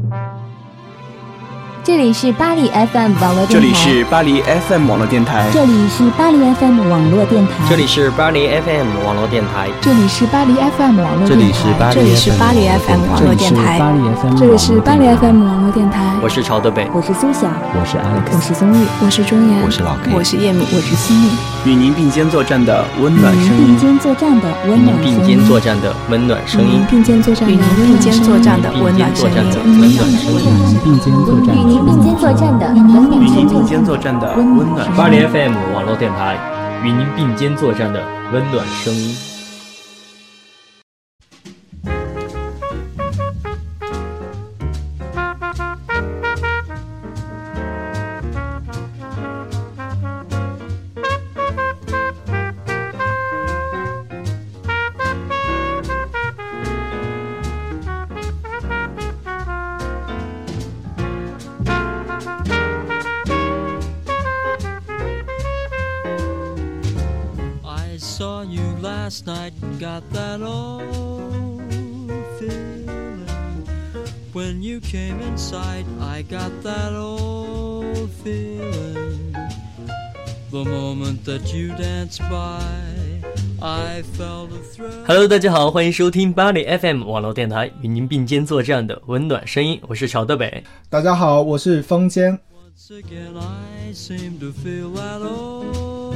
这里是巴黎 FM 网络电台， 这里是巴黎 FM 网络电台， 这里是巴黎 FM 网络电台， 这里是巴黎 FM 网络电台， 这里是巴黎 FM 网络电台， 这里是巴黎 FM 网络电台， 这里是巴黎 FM 网络电台。 我是曹德北， 我是苏霞， 我是 Alex， 我是宗玉， 我是钟岩， 我是老 K， 我是叶敏， 我是西米。 与您并肩作战的温暖声音， 并肩作战的温暖声音， 并肩作战的温暖声音， 并肩作战的并肩作战的温暖声音， 并肩作战的温暖声音， 与您并肩作战的与您并肩作战的温暖声音。 巴黎 FM 网络电台，与您并肩作战的温暖声音。 Saw you last night and got that old feeling. When you came inside, I got that old feeling. The moment that you danced by, I felt a thrill. Hello， 大家好，欢迎收听巴黎 FM 网络电台，与您并肩作战的温暖声音，我是曹德北。 大家好，我是风间。 Once again, I seem to feel that old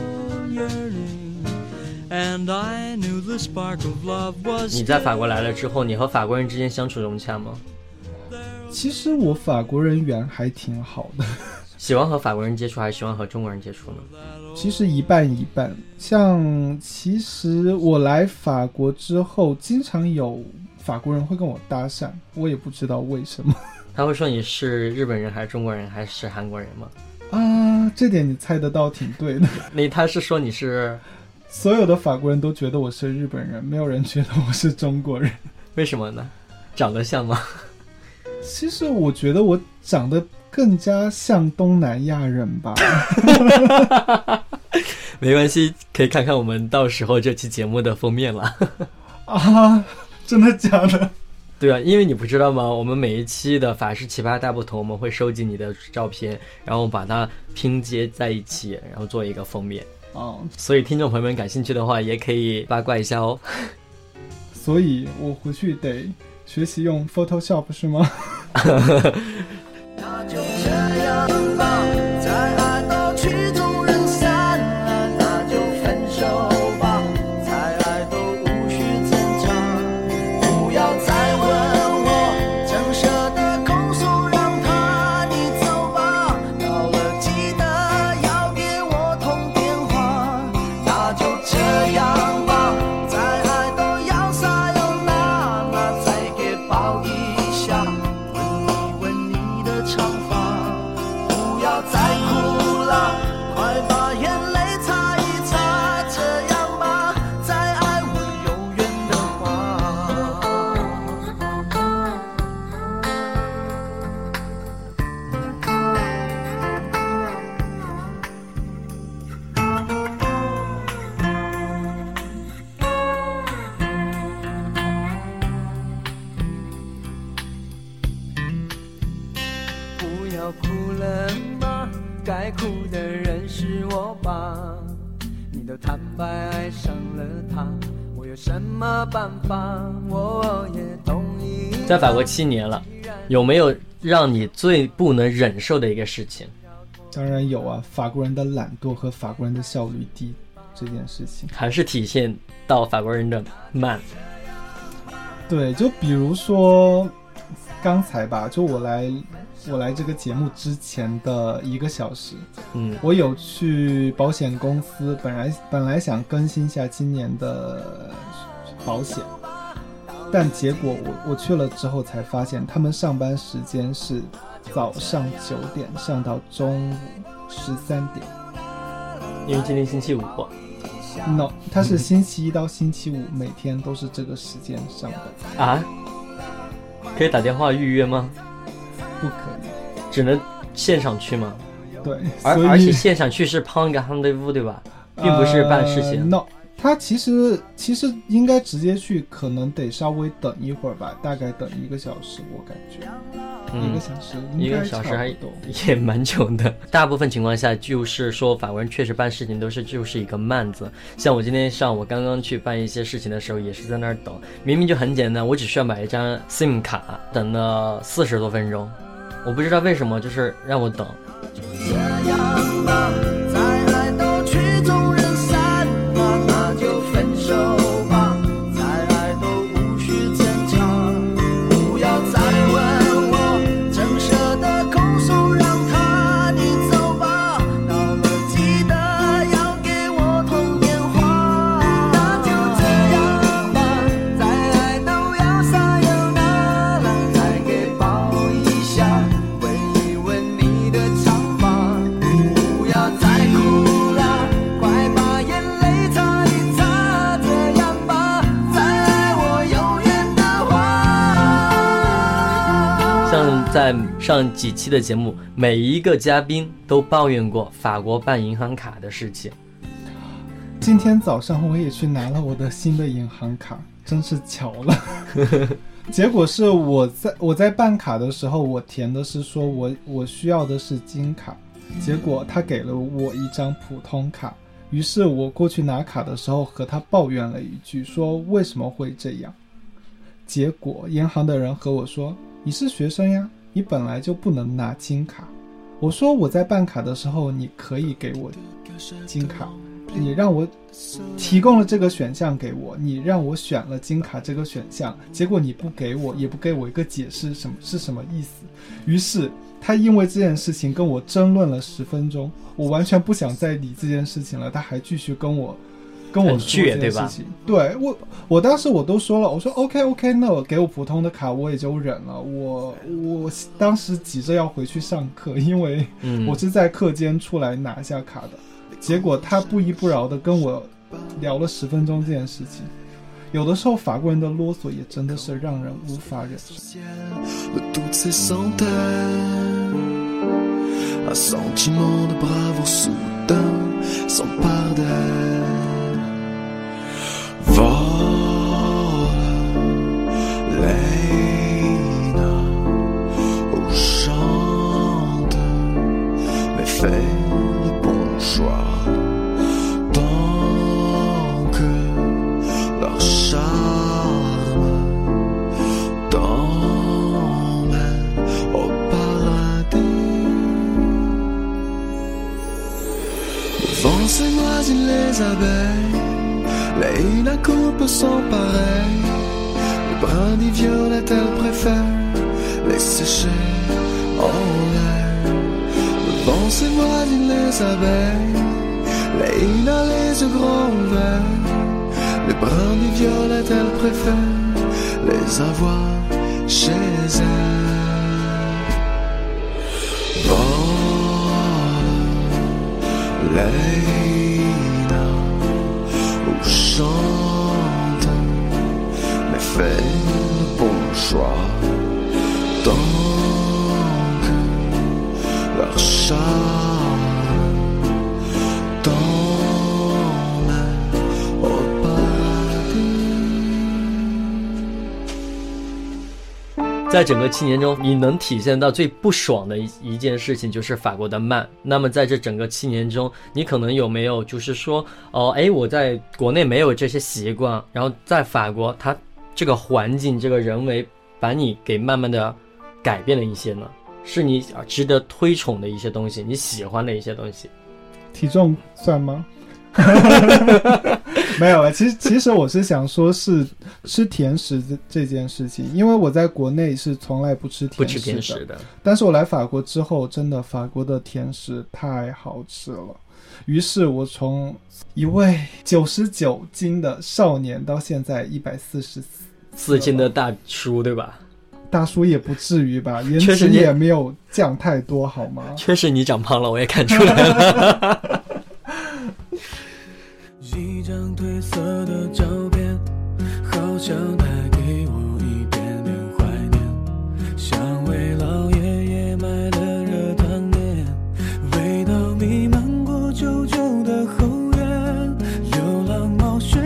yearning.And I knew the spark of love was. 你在法国来了之后，你和法国人之间相处融洽吗？ 其实我法国人缘还挺好的。 喜欢和法国人接触还是喜欢和中国人接触呢？ 其实一半一半。像其实我来法国之后，经常有法国人会跟我搭讪，我也不知道为什么。 他会说你是日本人还是中国人还是韩国人吗？ 啊，这点你猜得到挺对的。 他是说你是？ 所有的法国人都觉得我是日本人，没有人觉得我是中国人。 为什么呢？长得像吗？ 其实我觉得我长得更加像东南亚人吧。 没关系，可以看看我们到时候这期节目的封面了。 啊，真的假的？ 对啊，因为你不知道吗？我们每一期的法式奇葩大不同，我们会收集你的照片，然后把它拼接在一起，然后做一个封面。所以听众朋友们感兴趣的话也可以八卦一下哦。 所以我回去得学习用 Photoshop 是吗？ 那就这样吧，再爱到曲终人散，那就分手吧，再爱都无需挣扎，不要再问我，怎舍得控诉，让他你走吧，到了记得要给我通电话，那就这样吧，再爱都要撒又那再给抱一下，吻你的长发，不要再哭了，快把眼泪擦一擦，这样吧，再爱我永远的不要哭了吗？该哭的人是我吧？你都坦白爱上了他，我有什么办法？我也同意。 在法国7年了，有没有让你最不能忍受的一个事情？ 当然有啊，法国人的懒惰和法国人的效率低这件事情， 还是体现到法国人的慢。 对，就比如说刚才吧，就我来这个节目之前的1个小时，我有去保险公司，本来想更新一下今年的保险，但结果我去了之后才发现，他们上班时间是早上9点上到中午13点。 因为今天星期五。 No， 它是星期一到星期五，每天都是这个时间上班。 啊？可以打电话预约吗？ 不可以， 只能现场去吗？ 对， 而且现场去是 prendre rendez-vous 对吧？并不是办事情。 No， 他其实应该直接去，可能得稍微等一会儿吧，大概等1个小时，我感觉。1个小时， 一个小时还也蛮久的。大部分情况下就是说法国人确实办事情都是就是一个慢字。像我今天上午刚刚去办一些事情的时候，也是在那儿等，明明就很简单，我只需要买一张 SIM 卡，等了40多分钟，我不知道为什么就是让我等。 就这样吧，再爱都曲终人散啊，那就分手吧，再爱都无需争吵，不要再问我，正舍得空手让他你走吧，到了记得要给我通电话。那就这样吧，再爱都要撒由那拉，再给抱一下，闻一闻你的长发，不要再哭了，快把眼泪擦一擦，这样吧，再爱我永远的话。 像在上几期的节目，每一个嘉宾都抱怨过法国办银行卡的事情。 今天早上我也去拿了我的新的银行卡，真是巧了。结果是我在办卡的时候，我填的是说我需要的是金卡，结果他给了我一张普通卡。于是我过去拿卡的时候和他抱怨了一句，说为什么会这样。结果银行的人和我说，你是学生呀，你本来就不能拿金卡。我说我在办卡的时候你可以给我金卡，你让我提供了这个选项给我，你让我选了金卡这个选项，结果你不给我，也不给我一个解释是什么意思。于是他因为这件事情跟我争论了10分钟，我完全不想再理这件事情了，他还继续跟我说这件事情。对，我当时我都说了，我说 OK， 那我给我普通的卡我也就忍了。我当时急着要回去上课，因为我是在课间出来拿下卡的。结果他不依不饶的跟我聊了10分钟这件事情。有的时候法国人的啰嗦也真的是让人无法忍受。 Un sentiment de bravoure soudain s'empare d'elle. Vole, Leïna, oh chante, mais fais le bon choix. Tant que leur charme t'emmène au paradis.Vent s'éloigne les abeilles, Leïna coupe son pareil. Les brindilles violettes, elle préfère les sécher en l'air. Le vent s'éloigne les abeilles, Leïna les yeux grands ouverts. Les brindilles violettes, elle préfère les avoir chez elle.Leïna, oh chante, mais fais le bon choix. Tant que leur charme t'emmène au paradis. 在整个7年中，你能体现到最不爽的一件事情就是法国的慢。那么在这整个7年中，你可能有没有就是说，我在国内没有这些习惯，然后在法国，它这个环境、这个人为把你给慢慢的改变了一些呢？是你值得推崇的一些东西，你喜欢的一些东西。 体重算吗？没有了，其实我是想说是吃甜食这件事情，因为我在国内是从来不吃甜食的，但是我来法国之后，真的法国的甜食太好吃了。于是我从一位99斤的少年到现在144 斤的大叔，对吧？ 大叔也不至于吧，颜值也没有降太多好吗？ 确实你长胖了，我也看出来了。 一张褪色的照片，好像带给我一点点怀念，像为老爷爷买的热汤面，味道弥漫过旧旧的后院，流浪猫血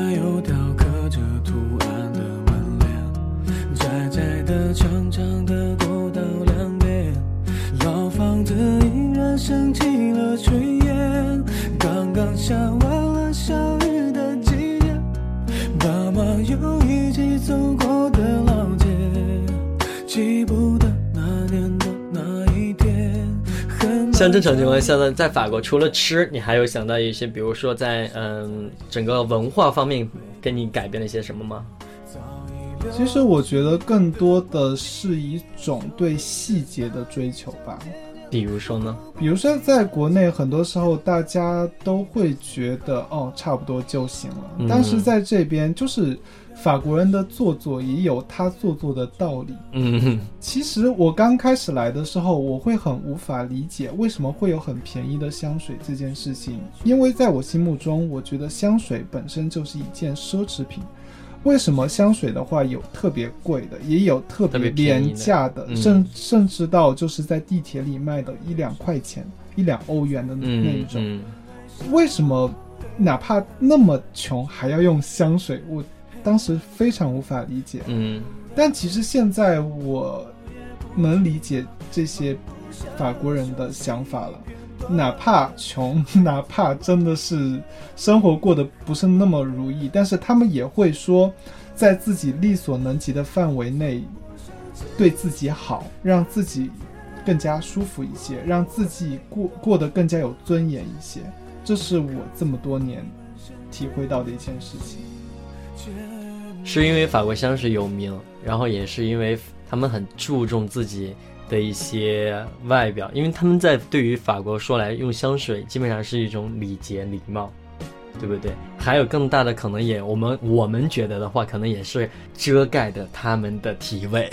有雕刻着图案的门帘，窄窄的长长的过道两边，老房子依然升起了炊烟，刚刚下完了小雨的季节，爸妈又一起走过的老街，记不得那年的那一天。 像正常情况下呢，在法国除了吃，你还有想到一些，比如说在整个文化方面给你改变了一些什么吗？ 其实我觉得更多的是一种对细节的追求吧。 比如说呢？ 比如说在国内很多时候大家都会觉得差不多就行了，但是在这边就是法国人的做作也有他做作的道理。其实我刚开始来的时候，我会很无法理解为什么会有很便宜的香水这件事情，因为在我心目中，我觉得香水本身就是一件奢侈品。为什么香水的话有特别贵的，也有特别廉价的，甚至到就是在地铁里卖的1-2块钱、1-2欧元的那一种。为什么哪怕那么穷还要用香水？我当时非常无法理解。但其实现在我能理解这些法国人的想法了。哪怕穷，哪怕真的是生活过得不是那么如意，但是他们也会说在自己力所能及的范围内对自己好，让自己更加舒服一些，让自己过得更加有尊严一些。这是我这么多年体会到的一件事情。 是因为法国香水有名，然后也是因为他们很注重自己的一些外表，因为他们在对于法国说来用香水基本上是一种礼节礼貌，对不对？还有更大的可能也我们觉得的话，可能也是遮盖的他们的体味。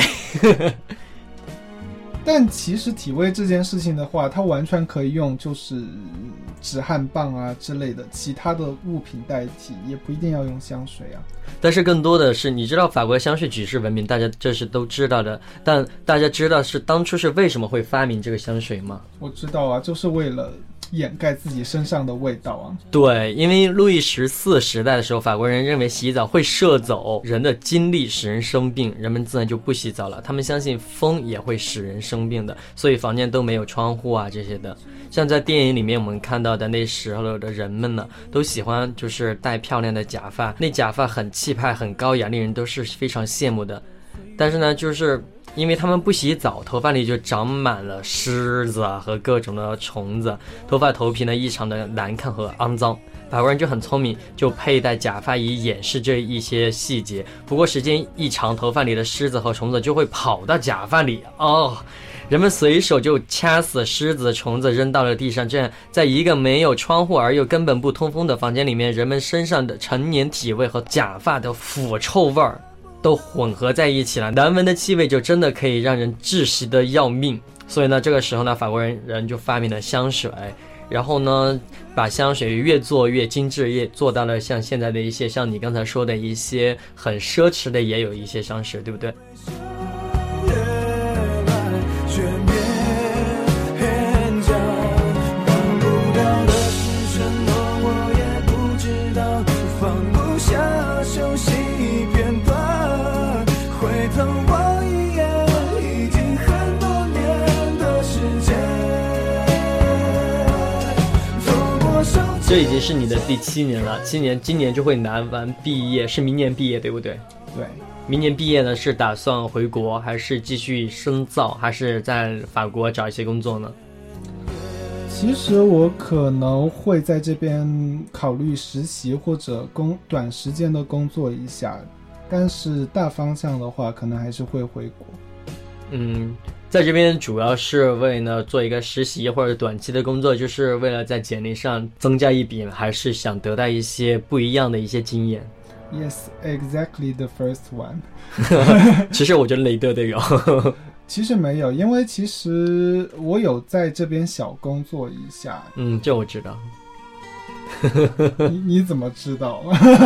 但其实体味这件事情的话，它完全可以用就是止汗棒啊之类的其他的物品代替，也不一定要用香水啊。 但是更多的是，你知道法国香水举世闻名，大家这是都知道的，但大家知道是当初是为什么会发明这个香水吗？ 我知道啊，就是为了掩盖自己身上的味道啊。 对，因为路易14时代的时候，法国人认为洗澡会摄走人的精力，使人生病，人们自然就不洗澡了。他们相信风也会使人生病的，所以房间都没有窗户啊这些的。像在电影里面我们看到的那时候的人们呢，都喜欢就是戴漂亮的假发，那假发很气派很高雅，令人都是非常羡慕的。但是呢，就是因为他们不洗澡，头发里就长满了虱子啊和各种的虫子，头皮呢异常的难看和肮脏。法国人就很聪明，就佩戴假发以掩饰这一些细节。不过时间一长，头发里的虱子和虫子就会跑到假发里人们随手就掐死虱子虫子扔到了地上，这样在一个没有窗户而又根本不通风的房间里面，人们身上的陈年体味和假发的腐臭味儿都混合在一起了，难闻的气味就真的可以让人窒息的要命。所以呢，这个时候呢，法国人就发明了香水，然后呢，把香水越做越精致，越做到了像现在的一些，像你刚才说的一些很奢侈的，也有一些香水，对不对？这已经是你的第7年了，今年就会拿完毕业，是明年毕业对不对？ 对， 明年毕业呢，是打算回国，还是继续深造，还是在法国找一些工作呢？ 其实我可能会在这边考虑实习或者短时间的工作一下，但是大方向的话可能还是会回国。 在这边主要是为了做一个实习或者短期的工作，就是为了在简历上增加一笔，还是想得到一些不一样的一些经验。 Yes, exactly the first one. 其实我觉得雷德都有。 其实没有，因为其实我有在这边小工作一下。 这我知道。 你怎么知道？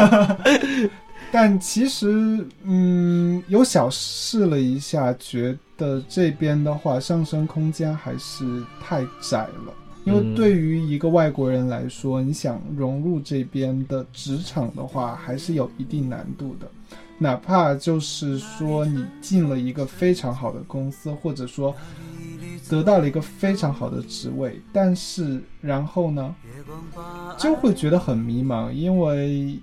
但其实有小试了一下，觉得这边的话上升空间还是太窄了。 因为对于一个外国人来说，你想融入这边的职场的话，还是有一定难度的。哪怕就是说你进了一个非常好的公司，或者说得到了一个非常好的职位，但是然后呢，就会觉得很迷茫，因为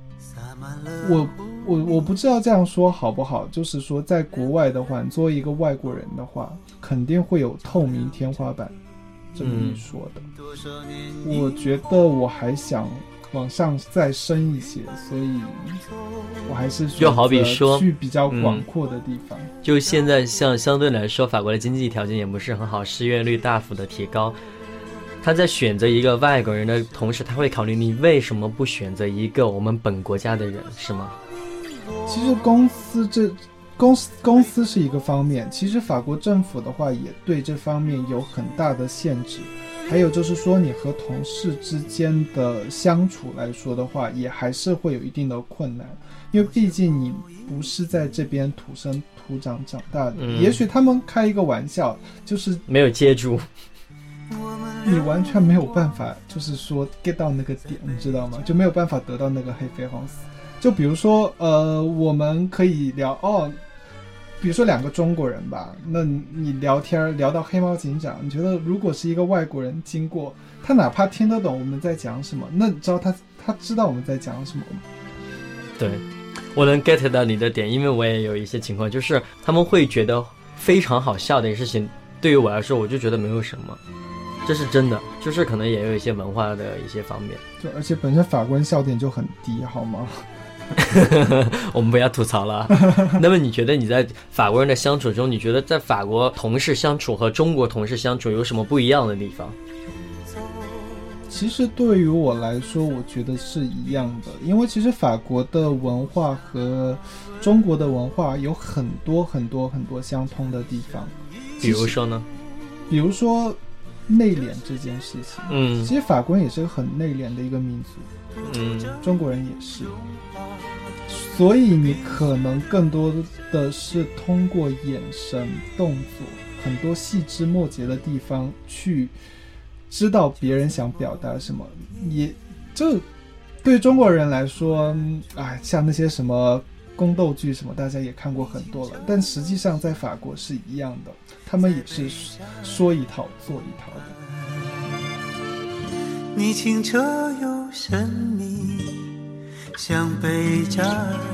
我不知道这样说好不好，就是说在国外的话，你作为一个外国人的话，肯定会有透明天花板这么一说的。我觉得我还想往上再升一些，所以我还是就好比说去比较广阔的地方。 就现在像相对来说，法国的经济条件也不是很好，失业率大幅的提高。他在选择一个外国人的同时，他会考虑你为什么不选择一个我们本国家的人，是吗？ 其实公司是一个方面，其实法国政府的话也对这方面有很大的限制。还有就是说，你和同事之间的相处来说的话，也还是会有一定的困难，因为毕竟你不是在这边土生土长长大的。也许他们开一个玩笑，就是没有接住， 你完全没有办法，就是说 get 到那个点，你知道吗？就没有办法得到那个黑飞黄丝。就比如说，我们可以聊比如说2个中国人吧，那你聊天聊到黑猫警长，你觉得如果是一个外国人经过，他哪怕听得懂我们在讲什么，那你知道他知道我们在讲什么吗？ 对，我能 get 到你的点，因为我也有一些情况，就是他们会觉得非常好笑的事情，对于我来说我就觉得没有什么，这是真的，就是可能也有一些文化的一些方面。 对，而且本身法国人笑点就很低，好吗？ 我们不要吐槽了。那么你觉得你在法国人的相处中，你觉得在法国同事相处和中国同事相处有什么不一样的地方？ 其实对于我来说，我觉得是一样的，因为其实法国的文化和中国的文化有很多很多很多相通的地方。 比如说呢？ 比如说内敛这件事情，其实法国人也是个很内敛的一个民族，中国人也是，所以你可能更多的是通过眼神、动作，很多细枝末节的地方去知道别人想表达什么。也就对中国人来说，像那些什么宫斗剧什么，大家也看过很多了，但实际上在法国是一样的，他们也是说一套做一套的。 你清澈又神秘，像北站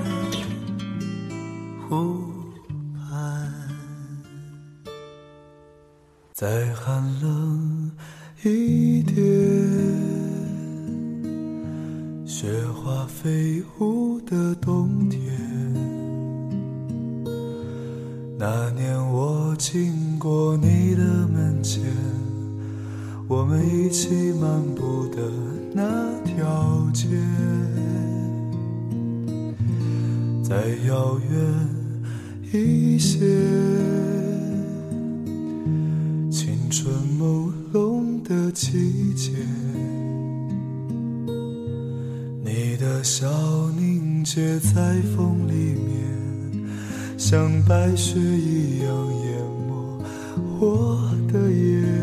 湖畔，再寒冷一点，雪花飞舞的冬天。那年我经过你的门前，我们一起漫步的那条街，再遥远一些，青春朦胧的季节，你的笑凝结在风里面，像白雪一样淹没我的眼。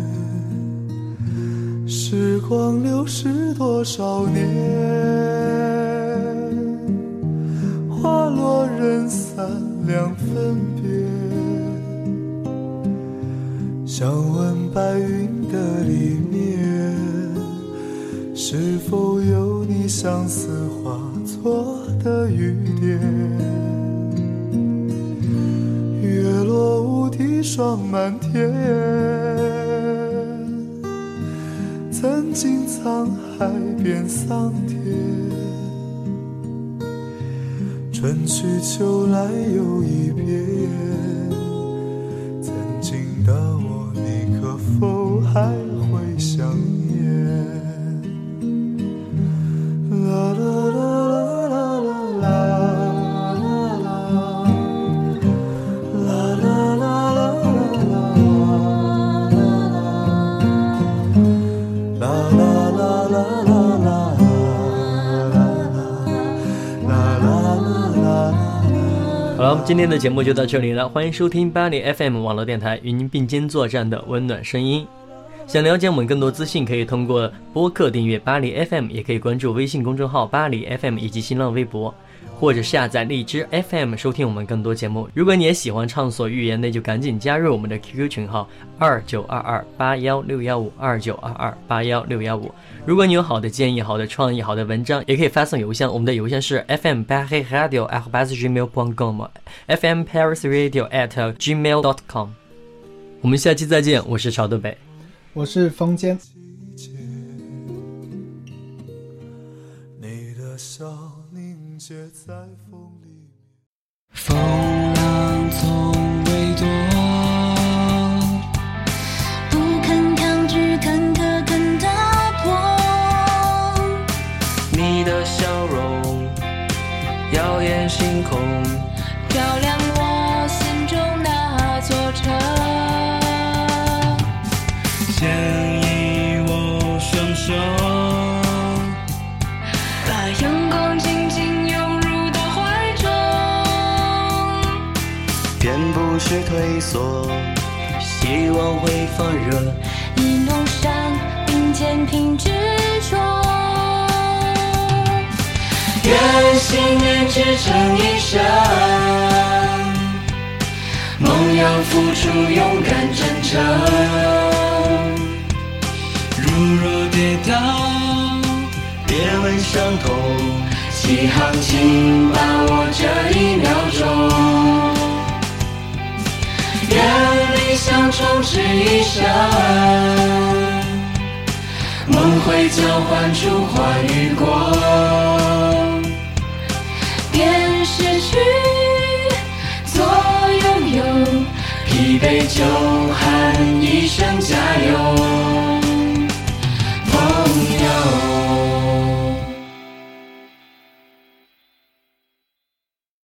时光流逝多少年，花落人散两分别，想问白云的里面，是否有你相思化作的雨点。月落乌啼霜满天，曾经沧海变桑田，春去秋来又一遍。曾经的我，你可否还会想念？啦啦啦啦啦啦啦啦啦啦啦。 好了，我们今天的节目就到这里了，欢迎收听巴黎 FM 网络电台与您并肩作战的温暖声音。 想了解我们更多资讯，可以通过播客订阅巴黎 FM， 也可以关注微信公众号巴黎 FM 以及新浪微博，或者下载荔枝 FM 收听我们更多节目。如果你也喜欢畅所欲言，那就赶紧加入我们的 QQ 群号2922816152，2922816152。如果你有好的建议、好的创意、好的文章，也可以发送邮箱，我们的邮箱是 fmparisradio@gmail.com fmparisradio@gmail.com。 我们下期再见，我是朝德北， 我是风间。 你的笑凝结在风里， 风浪从未多， 不肯抗拒，肯打破。 你的笑容耀眼星空， 照亮我心中那座城。 牵引我双手， 把阳光紧紧拥入到怀中。 便不是退缩，希望会发热， 一路上并肩凭执着。 愿信念支撑一生，梦要付出勇敢真诚。如若跌倒，别问伤痛，起航请把握这1秒钟。愿理想充斥一生，梦会交换出欢与光。 别失去做拥有， 疲惫就喊一声加油。